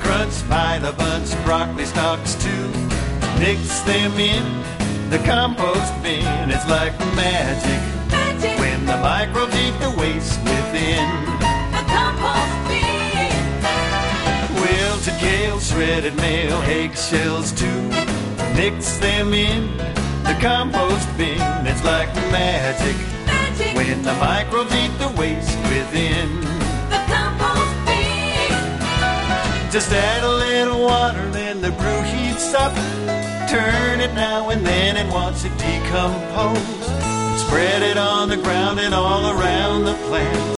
crunch by the bunch, broccoli stalks too. Mix them in the compost bin. It's like magic, Magic. when the microbes eat the waste within. The compost bin. Wilted kale, shredded mail, eggshells too. Mix them in the compost bin. It's like magic, Magic. when the microbes eat the waste within. The compost bin. Just add a little water and the brew heats up. Turn it now and then and watch it decompose. Spread it on the ground and all around the plant.